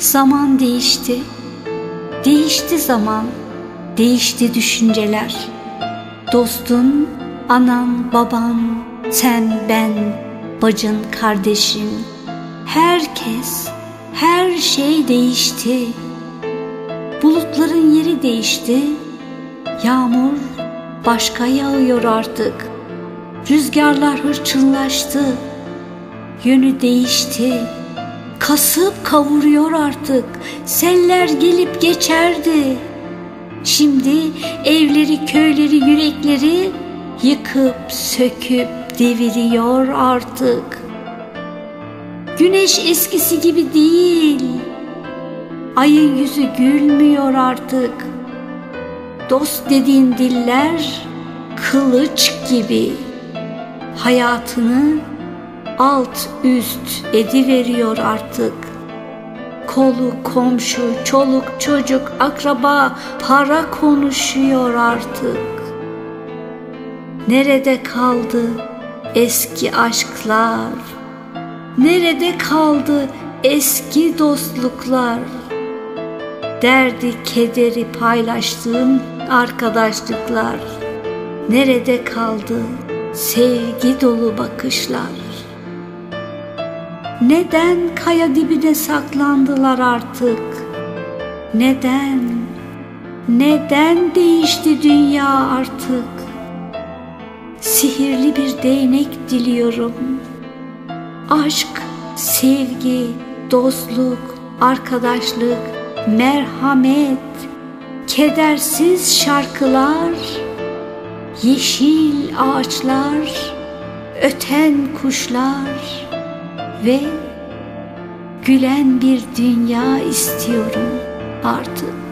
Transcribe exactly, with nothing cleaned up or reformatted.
Zaman değişti, değişti zaman, değişti düşünceler. Dostun, anan, baban, sen, ben, bacın, kardeşin, herkes, her şey değişti. Bulutların yeri değişti, yağmur başka yağıyor artık. Rüzgarlar hırçınlaştı, yönü değişti. Kasıp kavuruyor artık, seller gelip geçerdi. Şimdi evleri, köyleri, yürekleri yıkıp söküp deviriyor artık. Güneş eskisi gibi değil, ayın yüzü gülmüyor artık. Dost dediğin diller kılıç gibi hayatını alt üst ediveriyor artık. Kolu, komşu, çoluk, çocuk, akraba, para konuşuyor artık. Nerede kaldı eski aşklar? Nerede kaldı eski dostluklar? Derdi, kederi paylaştığım arkadaşlıklar. Nerede kaldı sevgi dolu bakışlar? Neden kaya dibine saklandılar artık? Neden? Neden değişti dünya artık? Sihirli bir değnek diliyorum. Aşk, sevgi, dostluk, arkadaşlık, merhamet, kedersiz şarkılar, yeşil ağaçlar, öten kuşlar ve gülen bir dünya istiyorum artık.